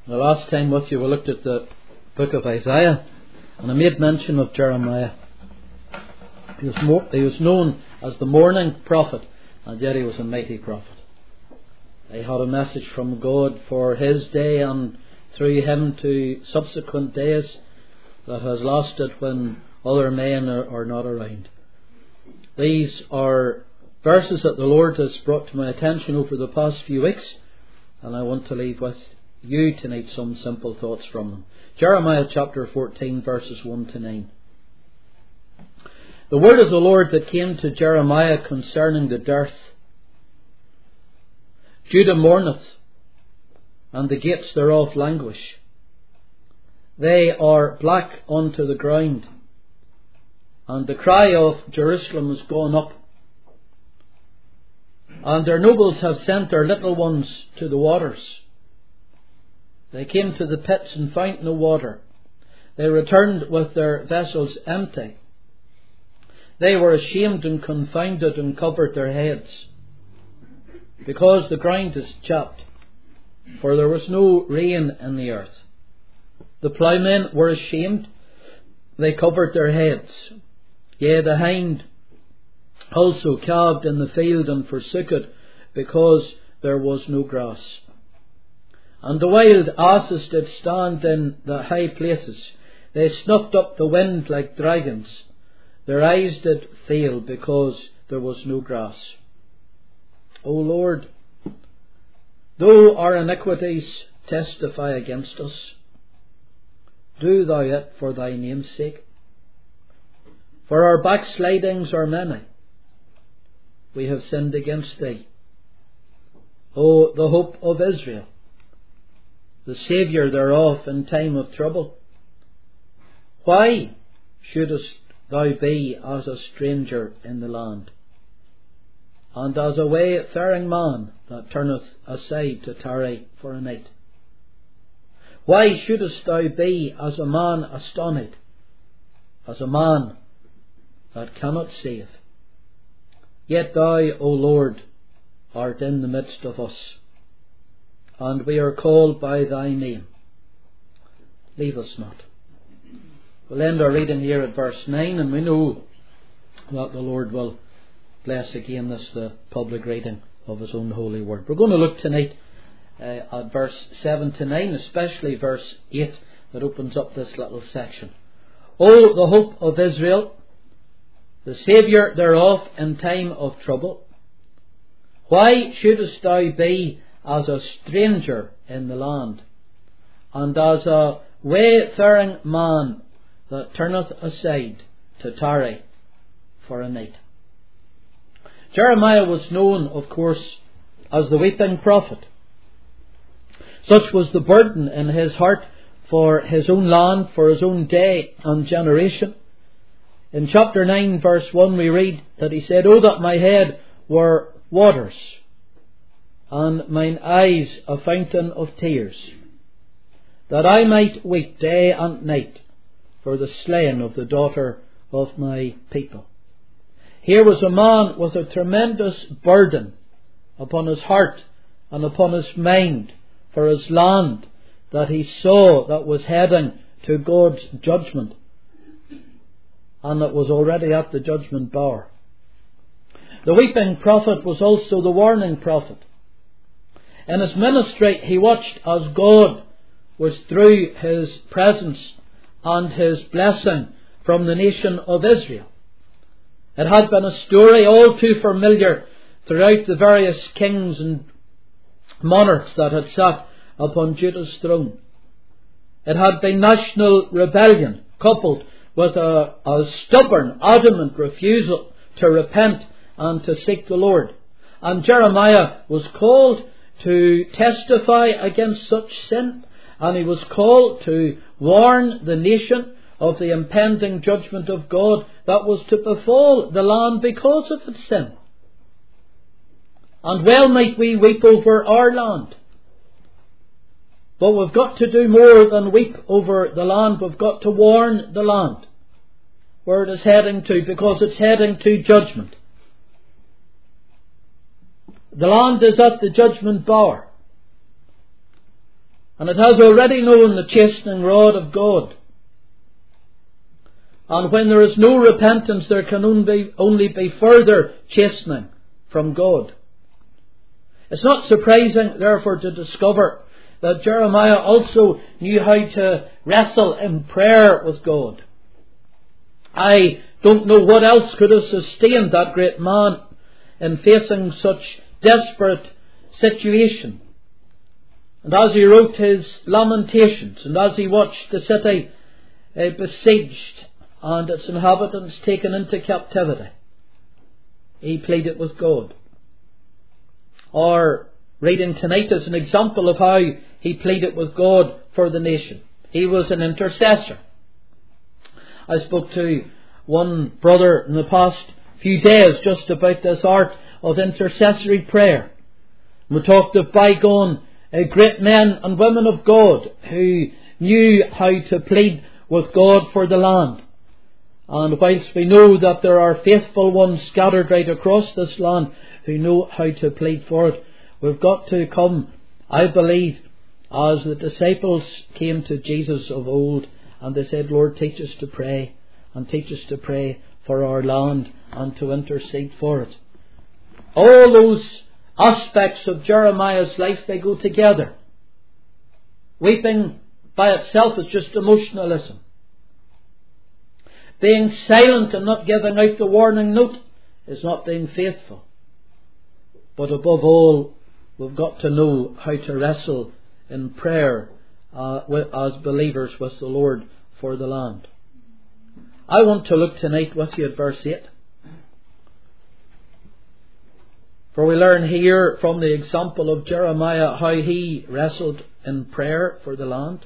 The last time with you we looked at the book of Isaiah, and I made mention of Jeremiah. He was known as the morning prophet, and yet he was a mighty prophet. He had a message from God for his day and through him to subsequent days that has lasted when other men are not around. These are verses that the Lord has brought to my attention over the past few weeks, and I want to leave with you tonight some simple thoughts from them. Jeremiah chapter 14 verses 1 to 9. The word of the Lord that came to Jeremiah concerning the dearth. Judah mourneth, and the gates thereof languish. They are black unto the ground, and the cry of Jerusalem is gone up. And their nobles have sent their little ones to the waters. They came to the pits and found no water. They returned with their vessels empty. They were ashamed and confounded and covered their heads, because the ground is chapped, for there was no rain in the earth. The ploughmen were ashamed, they covered their heads. Yea, the hind also calved in the field and forsook it, because there was no grass. And the wild asses did stand in the high places. They snuffed up the wind like dragons. Their eyes did fail, because there was no grass. O Lord, though our iniquities testify against us, do thou it for thy name's sake. For our backslidings are many. We have sinned against thee. O the hope of Israel, the Saviour thereof in time of trouble, why shouldest thou be as a stranger in the land, and as a wayfaring man that turneth aside to tarry for a night? Why shouldest thou be as a man astonished, as a man that cannot save? Yet thou, O Lord, art in the midst of us, and we are called by thy name. Leave us not. We'll end our reading here at verse 9, and we know that the Lord will bless again this, the public reading of his own holy word. We're going to look tonight at verse 7 to 9, especially verse 8 that opens up this little section. O the hope of Israel, the Saviour thereof in time of trouble, why shouldest thou be as a stranger in the land, and as a wayfaring man that turneth aside to tarry for a night? Jeremiah was known, of course, as the weeping prophet. Such was the burden in his heart for his own land, for his own day and generation. In chapter 9 verse 1 we read that he said, O that my head were waters, and mine eyes a fountain of tears, that I might weep day and night for the slain of the daughter of my people. Here was a man with a tremendous burden upon his heart and upon his mind for his land that he saw that was heading to God's judgment, and that was already at the judgment bar. The weeping prophet was also the warning prophet. In his ministry he watched as God was through his presence and his blessing from the nation of Israel. It had been a story all too familiar throughout the various kings and monarchs that had sat upon Judah's throne. It had been national rebellion coupled with a stubborn, adamant refusal to repent and to seek the Lord. And Jeremiah was called to testify against such sin, and he was called to warn the nation of the impending judgment of God that was to befall the land because of its sin. And well might we weep over our land, but we've got to do more than weep over the land. We've got to warn the land where it is heading to, because it's heading to judgment. The land is at the judgment bar. And it has already known the chastening rod of God. And when there is no repentance, there can only be further chastening from God. It's not surprising, therefore, to discover that Jeremiah also knew how to wrestle in prayer with God. I don't know what else could have sustained that great man in facing such desperate situation. And as he wrote his lamentations, and as he watched the city besieged and its inhabitants taken into captivity, he pleaded with God. Our reading tonight is an example of how he pleaded with God for the nation. He was an intercessor. I spoke to one brother in the past few days just about this art of intercessory prayer. We talked of bygone great men and women of God who knew how to plead with God for the land. And whilst we know that there are faithful ones scattered right across this land who know how to plead for it, we've got to come, I believe, as the disciples came to Jesus of old, and they said, Lord, teach us to pray, and teach us to pray for our land and to intercede for it. All those aspects of Jeremiah's life, they go together. Weeping by itself is just emotionalism. Being silent and not giving out the warning note is not being faithful. But above all, we've got to know how to wrestle in prayer as believers with the Lord for the land. I want to look tonight with you at verse 8. For we learn here from the example of Jeremiah how he wrestled in prayer for the land.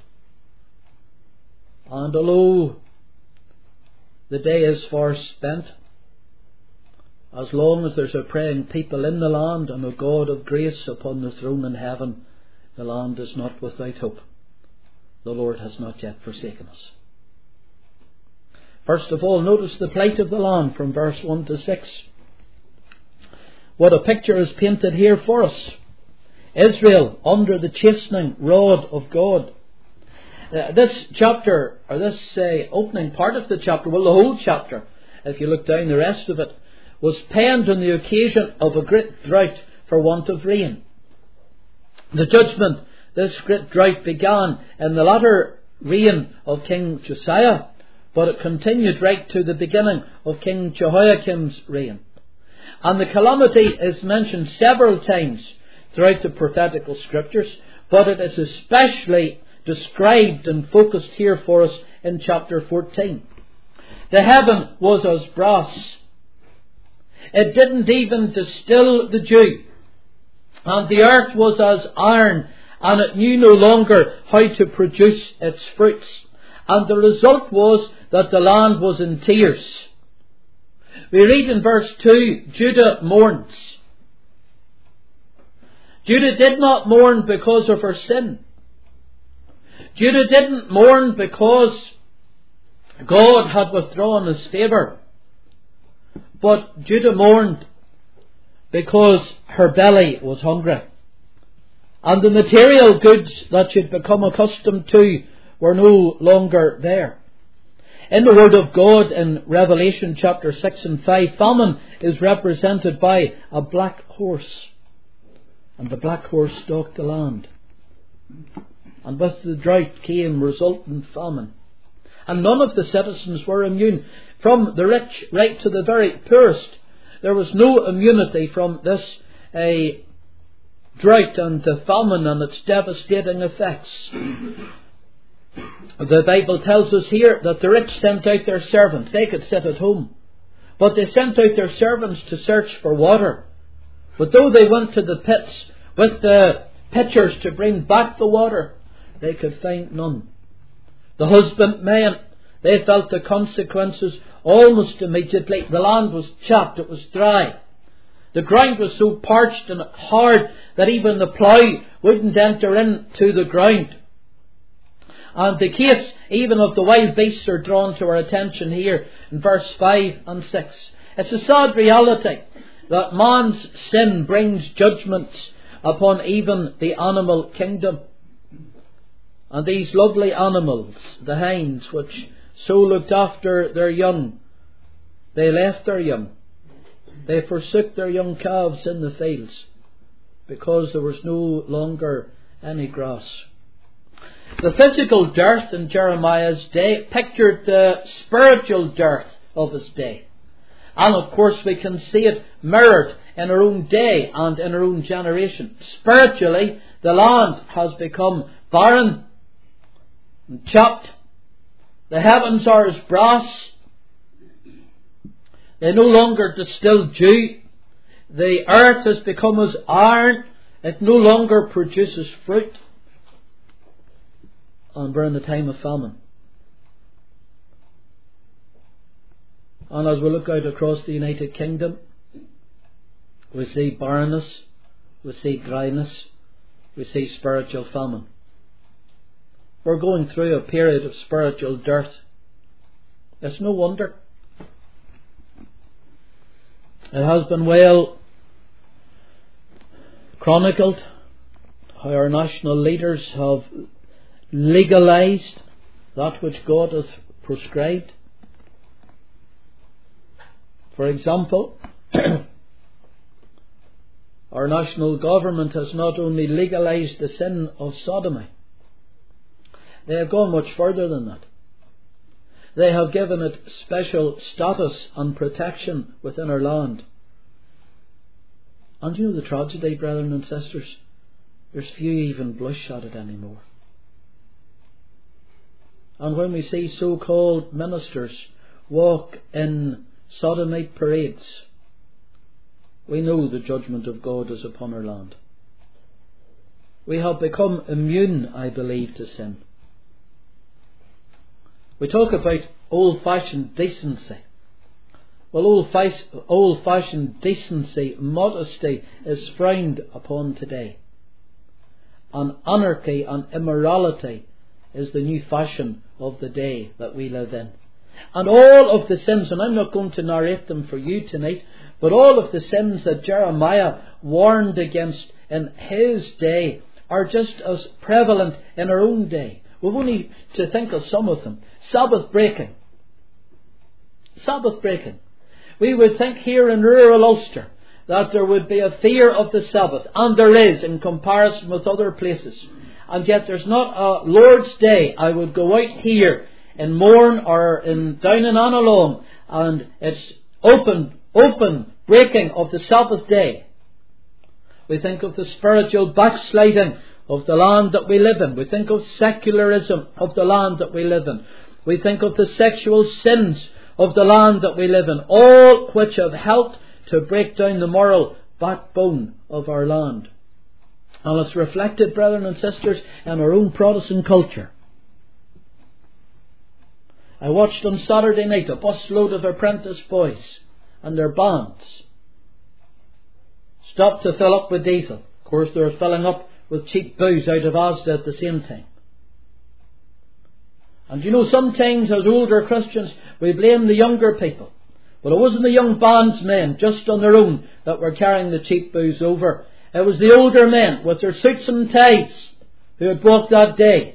And although the day is far spent, as long as there's a praying people in the land and a God of grace upon the throne in heaven, the land is not without hope. The Lord has not yet forsaken us. First of all, notice the plight of the land from verse 1 to 6. What a picture is painted here for us. Israel under the chastening rod of God. This chapter, or this opening part of the chapter, well, the whole chapter, if you look down the rest of it, was penned on the occasion of a great drought for want of rain. The judgment, this great drought, began in the latter reign of King Josiah, but it continued right to the beginning of King Jehoiakim's reign. And the calamity is mentioned several times throughout the prophetical scriptures, but it is especially described and focused here for us in chapter 14. The heaven was as brass. It didn't even distill the dew. And the earth was as iron, and it knew no longer how to produce its fruits. And the result was that the land was in tears. We read in verse 2, Judah mourns. Judah did not mourn because of her sin. Judah didn't mourn because God had withdrawn his favour. But Judah mourned because her belly was hungry. And the material goods that she'd become accustomed to were no longer there. In the Word of God in Revelation chapter 6 and 5, famine is represented by a black horse. And the black horse stalked the land. And with the drought came resultant famine. And none of the citizens were immune. From the rich right to the very poorest, there was no immunity from this drought and the famine and its devastating effects. The Bible tells us here that the rich sent out their servants. They could sit at home. But they sent out their servants to search for water. But though they went to the pits with the pitchers to bring back the water, they could find none. The husbandmen, they felt the consequences almost immediately. The land was chapped, it was dry. The ground was so parched and hard that even the plough wouldn't enter into the ground. And the case even of the wild beasts are drawn to our attention here in verse 5 and 6. It's a sad reality that man's sin brings judgments upon even the animal kingdom. And these lovely animals, the hinds, which so looked after their young, they left their young. They forsook their young calves in the fields because there was no longer any grass. The physical dearth in Jeremiah's day pictured the spiritual dearth of his day. And of course we can see it mirrored in our own day and in our own generation. Spiritually, the land has become barren and chopped. The heavens are as brass. They no longer distill dew. The earth has become as iron. It no longer produces fruit. And we're in the time of famine. And as we look out across the United Kingdom, we see barrenness, we see dryness, we see spiritual famine. We're going through a period of spiritual dearth. It's no wonder. It has been well chronicled how our national leaders have legalised that which God has prescribed. For example, our national government has not only legalised the sin of sodomy, they have gone much further than that. They have given it special status and protection within our land. And you know the tragedy, brethren and sisters? There's few even blush at it anymore. And when we see so-called ministers walk in sodomite parades, we know the judgment of God is upon our land. We have become immune, I believe, to sin. We talk about old-fashioned decency. Well, old-fashioned decency, modesty is frowned upon today. And anarchy and immorality is the new fashion of the day that we live in. And all of the sins, and I'm not going to narrate them for you tonight, but all of the sins that Jeremiah warned against in his day are just as prevalent in our own day. We've only to think of some of them. Sabbath breaking. Sabbath breaking. We would think here in rural Ulster that there would be a fear of the Sabbath, and there is in comparison with other places. And yet there's not a Lord's Day I would go out here in Mourne or down in Annalong and it's open breaking of the Sabbath day. We think of the spiritual backsliding of the land that we live in. We think of secularism of the land that we live in. We think of the sexual sins of the land that we live in, all which have helped to break down the moral backbone of our land. And it's reflected, brethren and sisters, in our own Protestant culture. I watched on Saturday night a busload of apprentice boys and their bands stopped to fill up with diesel. Of course, they were filling up with cheap booze out of Asda at the same time. And you know, sometimes as older Christians we blame the younger people. Well, it wasn't the young bandsmen just on their own that were carrying the cheap booze over. It was the older men with their suits and ties who had walked that day.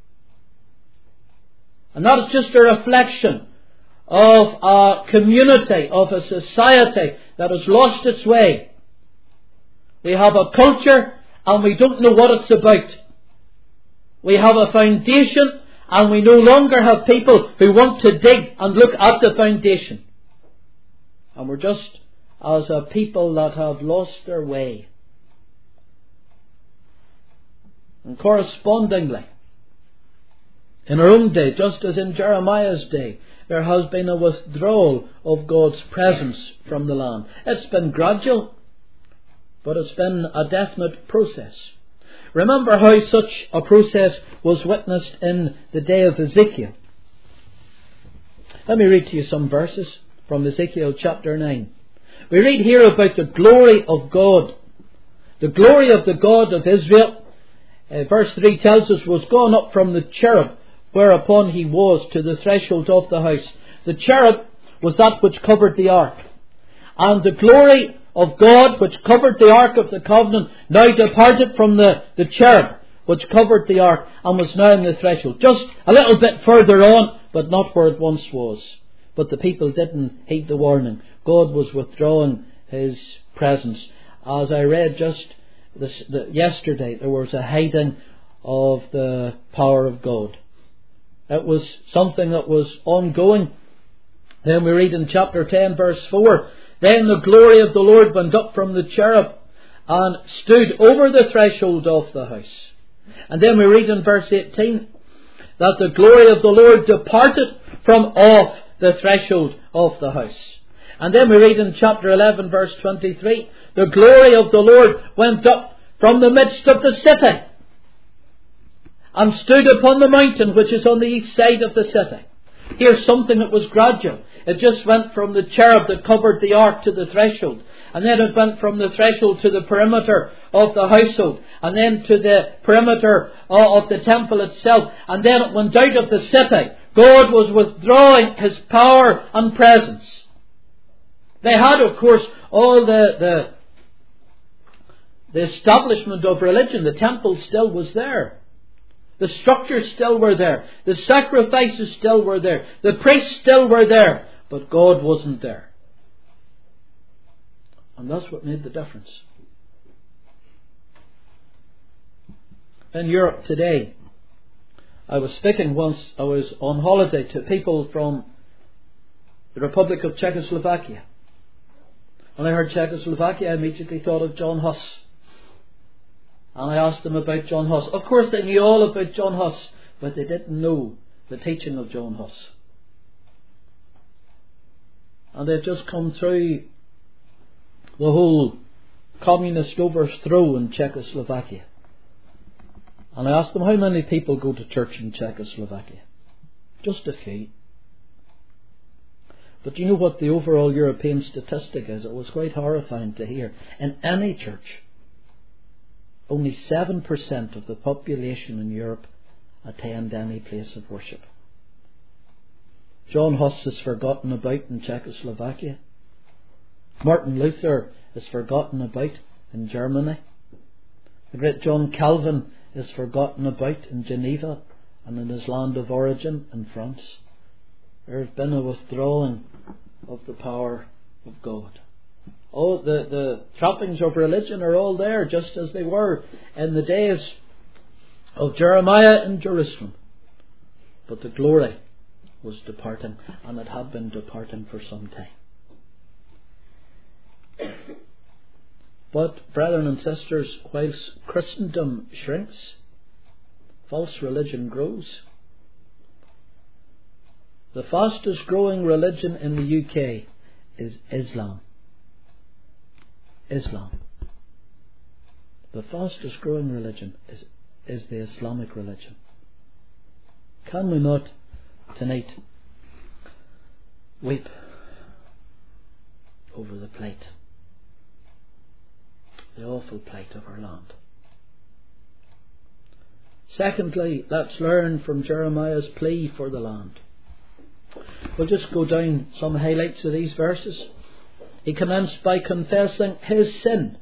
And that is just a reflection of a community, of a society that has lost its way. We have a culture and we don't know what it's about. We have a foundation and we no longer have people who want to dig and look at the foundation. And we're just as a people that have lost their way. And correspondingly, in our own day, just as in Jeremiah's day, there has been a withdrawal of God's presence from the land. It's been gradual, but it's been a definite process. Remember how such a process was witnessed in the day of Ezekiel. Let me read to you some verses from Ezekiel chapter 9. We read here about the glory of God. The glory of the God of Israel, verse 3 tells us, was gone up from the cherub whereupon he was to the threshold of the house. The cherub was that which covered the ark. And the glory of God which covered the ark of the covenant now departed from the cherub, which covered the ark and was now in the threshold. Just a little bit further on, but not where it once was. But the people didn't heed the warning. God was withdrawing His presence. As I read just yesterday, there was a hiding of the power of God. It was something that was ongoing. Then we read in chapter 10 verse 4, Then the glory of the Lord went up from the cherub and stood over the threshold of the house. And then we read in verse 18 that the glory of the Lord departed from off the threshold of the house. And then we read in chapter 11 verse 23, the glory of the Lord went up from the midst of the city and stood upon the mountain which is on the east side of the city. Here's something that was gradual. It just went from the cherub that covered the ark to the threshold. And then it went from the threshold to the perimeter of the household. And then to the perimeter of the temple itself. And then it went out of the city. God was withdrawing His power and presence. They had, of course, all the establishment of religion. The temple still was there. The structures still were there. The sacrifices still were there. The priests still were there. But God wasn't there. And that's what made the difference. In Europe today, I was speaking once, I was on holiday to people from the Republic of Czechoslovakia. When I heard Czechoslovakia, I immediately thought of John Huss. And I asked them about John Huss. Of course they knew all about John Huss, but they didn't know the teaching of John Huss. And they've just come through the whole communist overthrow in Czechoslovakia. And I asked them, how many people go to church in Czechoslovakia? Just a few. But you know what the overall European statistic is? It was quite horrifying to hear. In any church, only 7% of the population in Europe attend any place of worship. John Huss is forgotten about in Czechoslovakia. Martin Luther is forgotten about in Germany. The great John Calvin is forgotten about in Geneva and in his land of origin in France. There has been a withdrawing of the power of God. Oh, the trappings of religion are all there, just as they were in the days of Jeremiah in Jerusalem. But the glory was departing, and it had been departing for some time. But, brethren and sisters, whilst Christendom shrinks, false religion grows. The fastest growing religion in the UK is Islam. Islam. The fastest growing religion is the Islamic religion. Can we not tonight weep over the plight, the awful plight of our land? Secondly, let's learn from Jeremiah's plea for the land. We'll just go down some highlights of these verses. He commenced by confessing his sin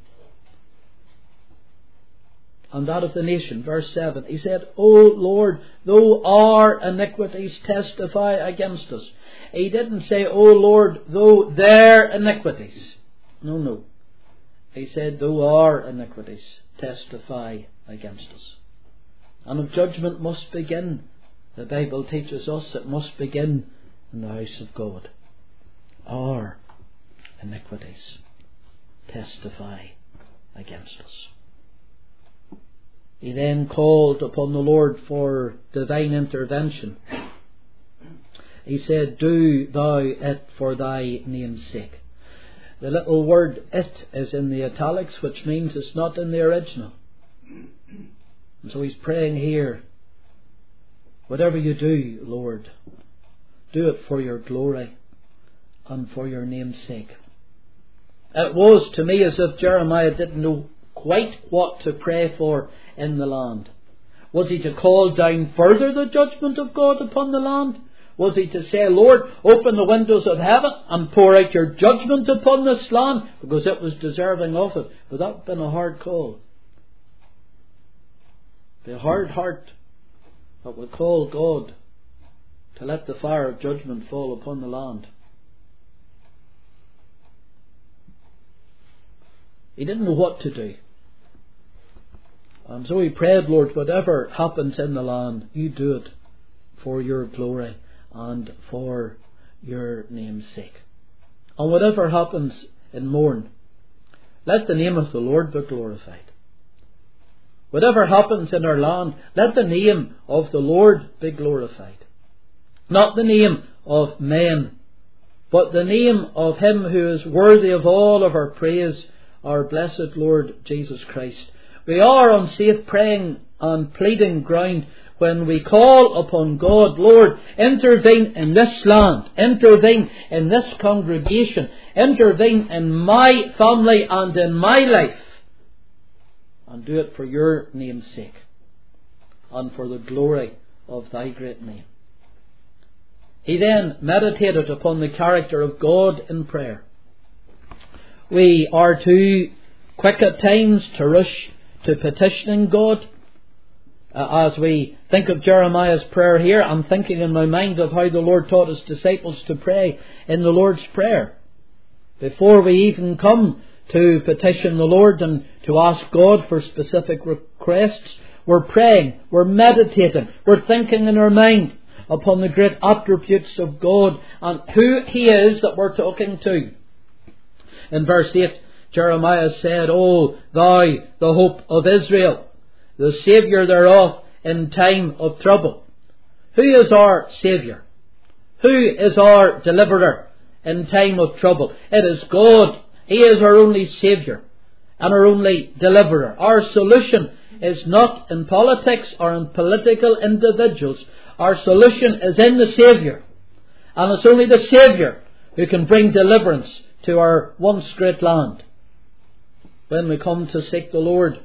and that of the nation. Verse 7. He said, O Lord, though our iniquities testify against us. He didn't say, O Lord, though their iniquities. No. He said, though our iniquities testify against us. And if judgment must begin, the Bible teaches us it must begin in the house of God. Our iniquities testify against us. He then called upon the Lord for divine intervention. He said, do thou it for thy name's sake. The little word it is in the italics, which means it's not in the original. And so he's praying here, whatever you do, Lord, do it for your glory and for your name's sake. It was to me as if Jeremiah didn't know quite what to pray for in the land. Was he to call down further the judgment of God upon the land? Was he to say, Lord, open the windows of heaven and pour out your judgment upon this land, because it was deserving of it? But that would have been a hard call. The hard heart that would call God to let the fire of judgment fall upon the land. He didn't know what to do. And so he prayed, Lord, whatever happens in the land, you do it for your glory and for your name's sake. And whatever happens in Mourne, let the name of the Lord be glorified. Whatever happens in our land, let the name of the Lord be glorified. Not the name of men, but the name of Him who is worthy of all of our praise, our blessed Lord Jesus Christ. We are on safe praying and pleading ground when we call upon God, Lord, intervene in this land, intervene in this congregation, intervene in my family and in my life, and do it for your name's sake and for the glory of thy great name. He then meditated upon the character of God in prayer. We are too quick at times to rush to petitioning God. As we think of Jeremiah's prayer here, I'm thinking in my mind of how the Lord taught His disciples to pray in the Lord's Prayer. Before we even come to petition the Lord and to ask God for specific requests, we're praying, we're meditating, we're thinking in our mind upon the great attributes of God and who He is that we're talking to. In verse 8, Jeremiah said, O thou, the hope of Israel, the Saviour thereof in time of trouble. Who is our Saviour? Who is our Deliverer in time of trouble? It is God. He is our only Saviour and our only Deliverer. Our solution is not in politics or in political individuals. Our solution is in the Saviour. And it's only the Saviour who can bring deliverance to our once great land. When we come to seek the Lord,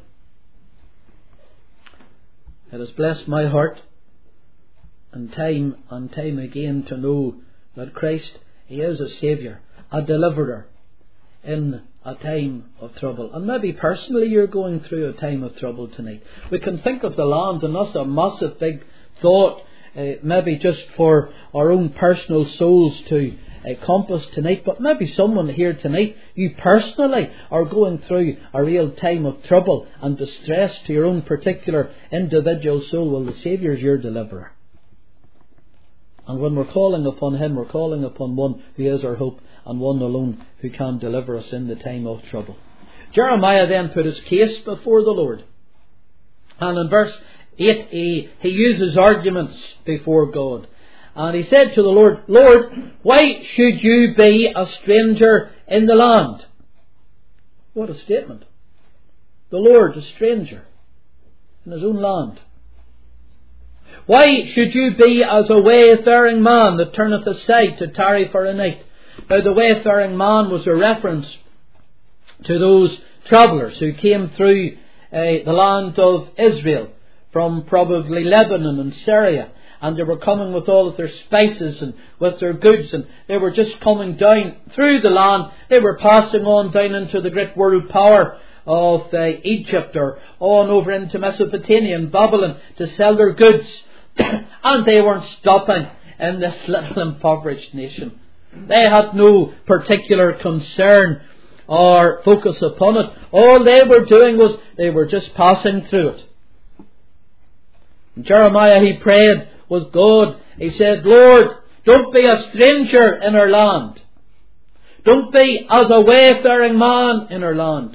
it has blessed my heart and time again to know that Christ, He is a Saviour, a Deliverer in a time of trouble. And maybe personally you're going through a time of trouble tonight. We can think of the land, and that's a massive big thought, maybe just for our own personal souls to compass tonight, but maybe someone here tonight, you personally are going through a real time of trouble and distress to your own particular individual soul. Well, the Saviour is your Deliverer. And when we're calling upon Him, we're calling upon one who is our hope and one alone who can deliver us in the time of trouble. Jeremiah then put his case before the Lord. And in verse 8 he uses arguments before God. And he said to the Lord, Lord, why should you be a stranger in the land? What a statement. The Lord, a stranger in His own land. Why should you be as a wayfaring man that turneth aside to tarry for a night? Now the wayfaring man was a reference to those travellers who came through the land of Israel from probably Lebanon and Syria. And they were coming with all of their spices and with their goods, and they were just coming down through the land. They were passing on down into the great world power of Egypt, or on over into Mesopotamia and Babylon to sell their goods. And they weren't stopping in this little impoverished nation. They had no particular concern or focus upon it. All they were doing was they were just passing through it. And Jeremiah, he prayed with God. He said, Lord, don't be a stranger in our land. Don't be as a wayfaring man in our land.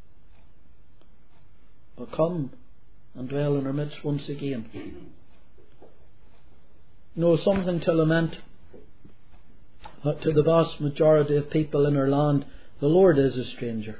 But come and dwell in our midst once again. You know, something to lament. But to the vast majority of people in our land, the Lord is a stranger.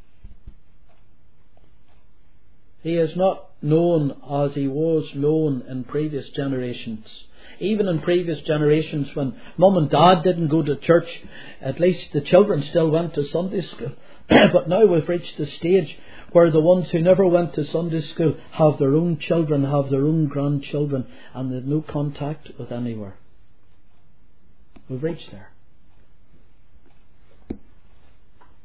He is not known as He was known in previous generations. Even in previous generations, when Mum and Dad didn't go to church, at least the children still went to Sunday school. But now we've reached the stage where the ones who never went to Sunday school have their own children, have their own grandchildren, and they've no contact with anywhere. We've reached there.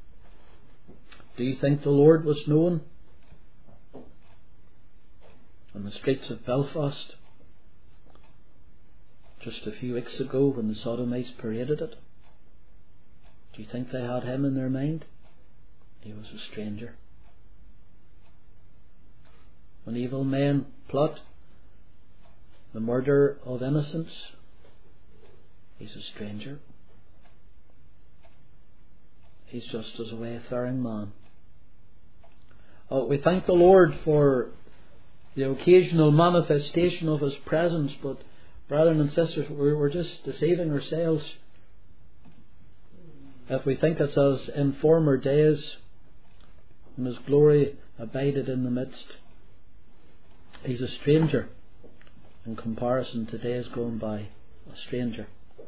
Do you think the Lord was known on the streets of Belfast just a few weeks ago when the Sodomites paraded it? Do you think they had him in their mind? He was a stranger. When evil men plot the murder of innocents, he's a stranger. He's just as a wayfaring man. Oh, we thank the Lord for the occasional manifestation of His presence, but brethren and sisters, we're just deceiving ourselves if we think it's as in former days when His glory abided in the midst. He's a stranger in comparison to days gone by. A stranger.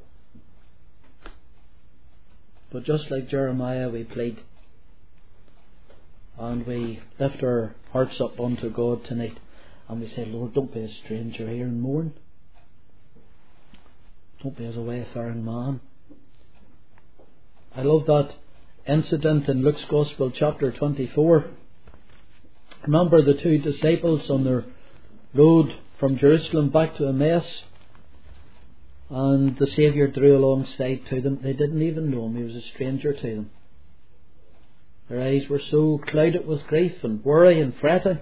But just like Jeremiah, we plead and we lift our hearts up unto God tonight and we say, Lord, don't be a stranger here and mourn. Don't be as a wayfaring man. I love that incident in Luke's Gospel chapter 24. Remember the two disciples on their road from Jerusalem back to Emmaus, and the Saviour drew alongside to them. They didn't even know Him. He was a stranger to them. Their eyes were so clouded with grief and worry and fretting.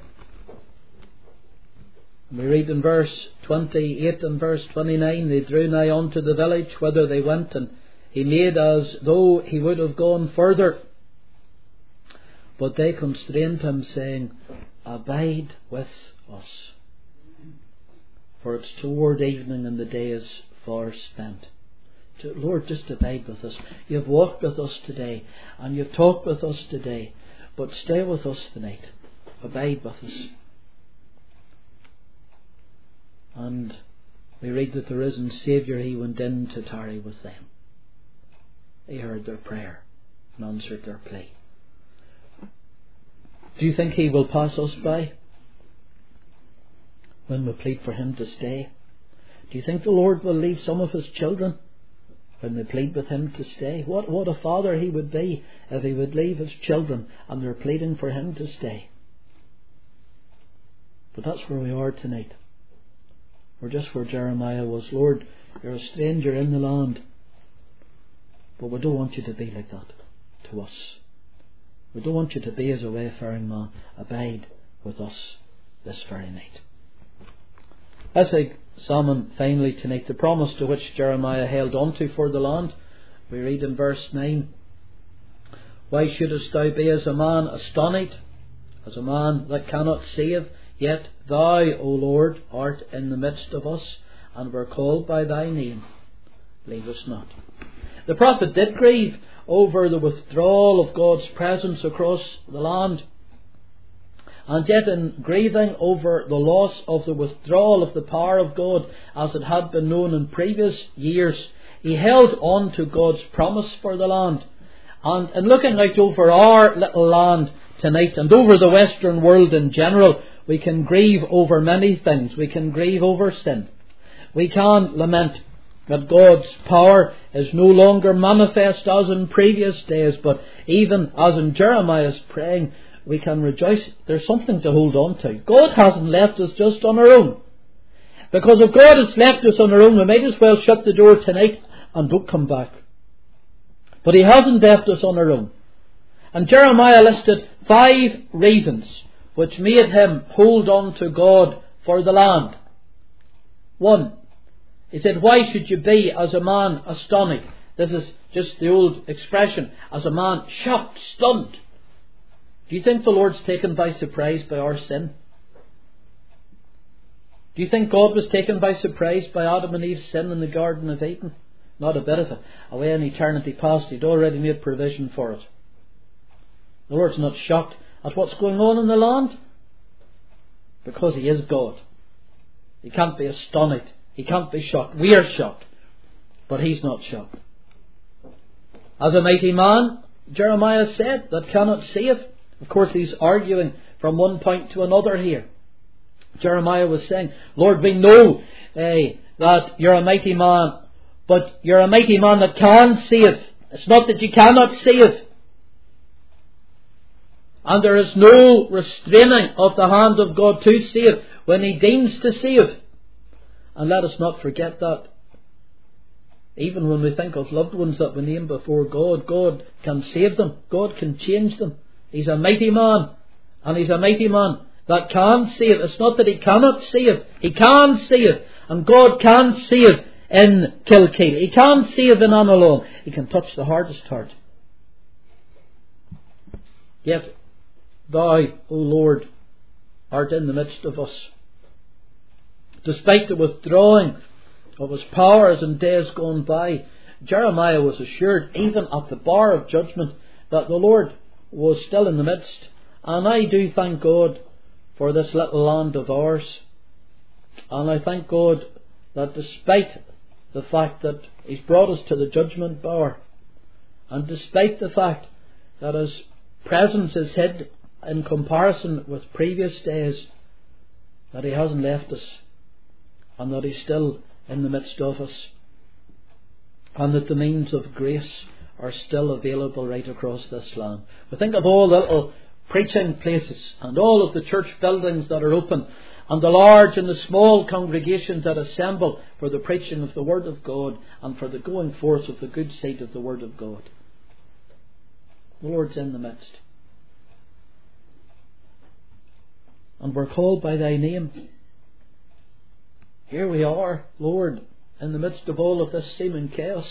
We read in verse 28 and verse 29, they drew nigh unto the village whither they went, and he made as though he would have gone further. But they constrained him, saying, Abide with us, for it's toward evening and the day is far spent. Lord, just abide with us. You've walked with us today and you've talked with us today, but stay with us tonight. Abide with us. And we read that the risen Saviour, He went in to tarry with them. He heard their prayer and answered their plea. Do you think He will pass us by when we plead for Him to stay? Do you think the Lord will leave some of His children when they plead with Him to stay? What a father He would be if He would leave His children and they're pleading for Him to stay. But that's where we are tonight. We're just where Jeremiah was. Lord, you're a stranger in the land, but we don't want you to be like that to us. We don't want you to be as a wayfaring man. Abide with us this very night. As I examine finally tonight the promise to which Jeremiah held on to for the land, we read in verse 9, Why shouldest thou be as a man astonished, as a man that cannot save? Yet thou, O Lord, art in the midst of us, and were called by thy name. Leave us not. The prophet did grieve over the withdrawal of God's presence across the land. And yet in grieving over the loss of the withdrawal of the power of God as it had been known in previous years, he held on to God's promise for the land. And in looking out over our little land tonight and over the Western world in general, we can grieve over many things. We can grieve over sin. We can lament that God's power is no longer manifest as in previous days, but even as in Jeremiah's praying, we can rejoice. There's something to hold on to. God hasn't left us just on our own. Because if God has left us on our own, we might as well shut the door tonight and don't come back. But He hasn't left us on our own. And Jeremiah listed 5 reasons which made him hold on to God for the land. 1. He said, why should you be as a man astonished? This is just the old expression, as a man shocked, stunned. Do you think the Lord's taken by surprise by our sin? Do you think God was taken by surprise by Adam and Eve's sin in the Garden of Eden? Not a bit of it. Away in eternity past, He'd already made provision for it. The Lord's not shocked at what's going on in the land, because He is God. He can't be astonished. He can't be shocked. We are shocked, but He's not shocked. As a mighty man, Jeremiah said, that cannot save. Of course, he's arguing from one point to another here. Jeremiah was saying, Lord, we know that you're a mighty man, but you're a mighty man that can save. It's not that you cannot save. And there is no restraining of the hand of God to save. when He deigns to save. And let us not forget that. Even when we think of loved ones that we name before God, God can save them. God can change them. He's a mighty man. And He's a mighty man that can save. It's not that He cannot save. He can save. And God can save in Kilkeel. He can save in Annalone. He can touch the hardest heart. Yet Thou, O Lord, art in the midst of us. Despite the withdrawing of His powers in days gone by, Jeremiah was assured, even at the bar of judgment, that the Lord was still in the midst. And I do thank God for this little land of ours. And I thank God that despite the fact that He's brought us to the judgment bar, and despite the fact that His presence is hid in comparison with previous days, that He hasn't left us, and that He's still in the midst of us, and that the means of grace are still available right across this land. We think of all the little preaching places and all of the church buildings that are open, and the large and the small congregations that assemble for the preaching of the Word of God and for the going forth of the good seed of the Word of God. The Lord's in the midst. And we're called by Thy name. Here we are, Lord, in the midst of all of this seeming chaos.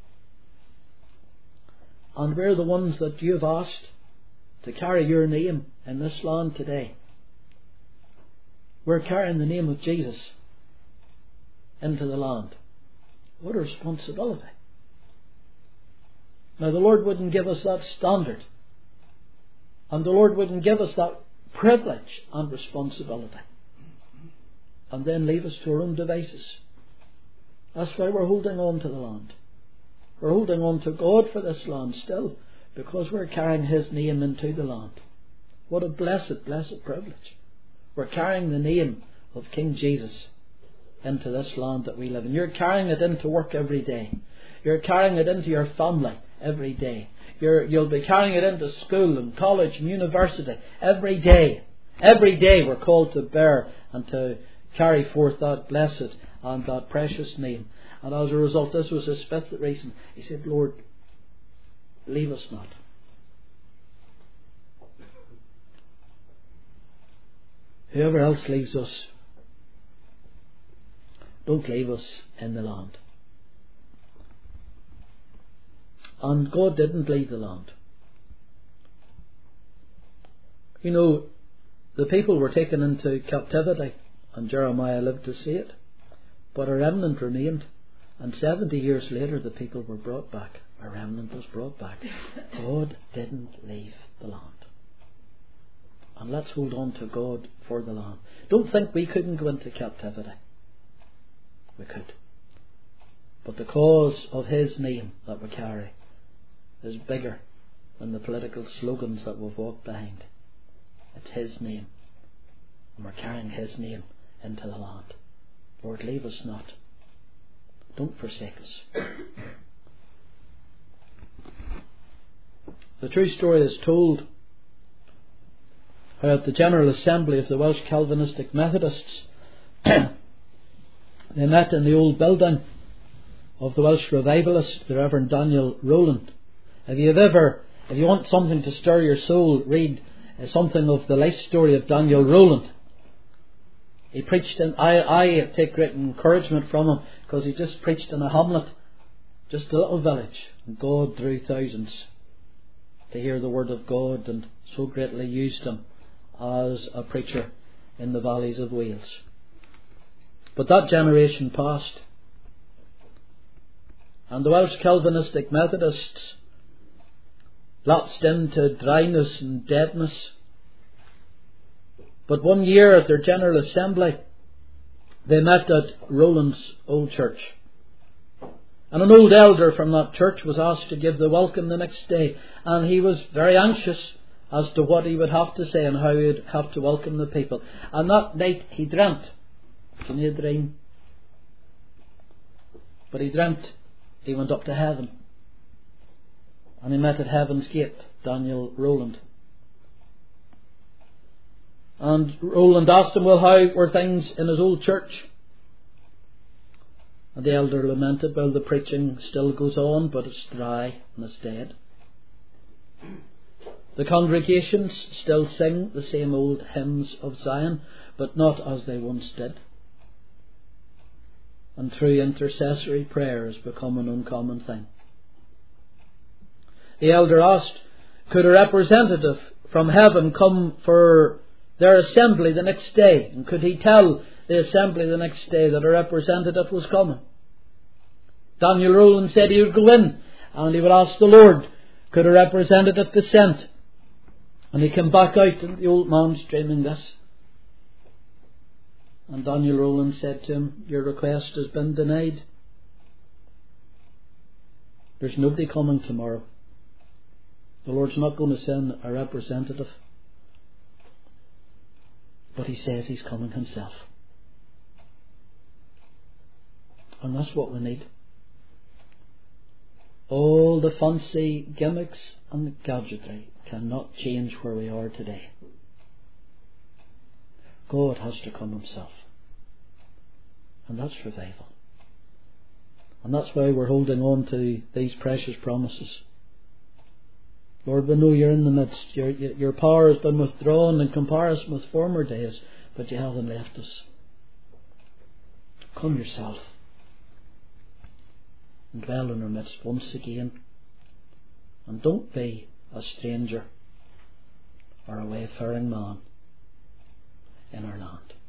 And we're the ones that You've asked to carry Your name in this land today. We're carrying the name of Jesus into the land. What a responsibility. Now the Lord wouldn't give us that standard, and the Lord wouldn't give us that privilege and responsibility and then leave us to our own devices. That's why we're holding on to the land. We're holding on to God for this land still, because we're carrying His name into the land. What a blessed, blessed privilege. We're carrying the name of King Jesus into this land that we live in. You're carrying it into work every day. You're carrying it into your family every day. You'll be carrying it into school and college and university every day. Every day we're called to bear and to carry forth that blessed and that precious name. And as a result, this was his fifth reason. He said, Lord, leave us not. Whoever else leaves us, don't leave us in the land. And God didn't leave the land. You know, the people were taken into captivity, and Jeremiah lived to see it. But a remnant remained, and 70 years later the people were brought back. A remnant was brought back. God didn't leave the land. And let's hold on to God for the land. Don't think we couldn't go into captivity. We could. But the cause of His name that we carry is bigger than the political slogans that we've walked behind. It's His name. And we're carrying His name into the land. Lord, leave us not. Don't forsake us. The true story is told how at the General Assembly of the Welsh Calvinistic Methodists they met in the old building of the Welsh revivalist, the Reverend Daniel Rowland. If you want something to stir your soul, read something of the life story of Daniel Rowland. He preached in, I take great encouragement from him, because he just preached in a hamlet, just a little village, and God drew thousands to hear the word of God, and so greatly used him as a preacher in the valleys of Wales. But that generation passed, and the Welsh Calvinistic Methodists lapsed into dryness and deadness. But one year at their General Assembly, they met at Rowland's old church. And an old elder from that church was asked to give the welcome the next day. And he was very anxious as to what he would have to say and how he would have to welcome the people. And that night he dreamt. Can you dream? But he dreamt he went up to heaven. And he met at heaven's gate Daniel Rowland. And Roland asked him, well, how were things in his old church? And the elder lamented, well, the preaching still goes on, but it's dry and it's dead. The congregations still sing the same old hymns of Zion, but not as they once did. And through intercessory prayer has become an uncommon thing. The elder asked, could a representative from heaven come for their assembly the next day? And could he tell the assembly the next day that a representative was coming? Daniel Rowland said he would go in and he would ask the Lord, could a representative be sent? And he came back out, and the old man's dreaming this. And Daniel Rowland said to him, your request has been denied. There's nobody coming tomorrow. The Lord's not going to send a representative. But he says he's coming himself. And that's what we need. All the fancy gimmicks and gadgetry cannot change where we are today. God has to come himself. And that's revival. And that's why we're holding on to these precious promises. Lord, we know you're in the midst. Your power has been withdrawn in comparison with former days, but you haven't left us. Come yourself and dwell in our midst once again. And don't be a stranger or a wayfaring man in our land.